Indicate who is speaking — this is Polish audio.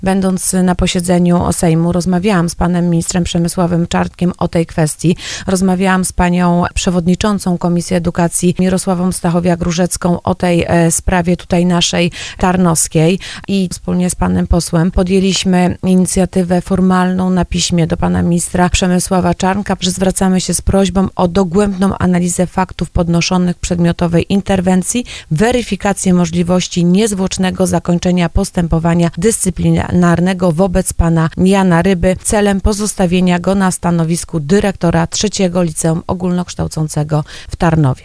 Speaker 1: Będąc na posiedzeniu Sejmu, rozmawiałam z panem ministrem Przemysławem Czarnkiem o tej kwestii. Rozmawiałam z panią przewodniczącą Komisji Edukacji Mirosławą Stachowiak-Różecką o tej sprawie tutaj naszej tarnowskiej i wspólnie z panem posłem podjęliśmy inicjatywę formalną na piśmie do pana ministra Przemysława Czarnka, że zwracamy się z prośbą o dogłębną analizę faktów podnoszonych w przedmiotowej interwencji, weryfikację możliwości niezwłocznego zakończenia postępowania dyscyplinarnego wobec pana Jana Ryby celem pozostawienia go na stanowisku dyrektora III Liceum Ogólnokształcącego w Tarnowie.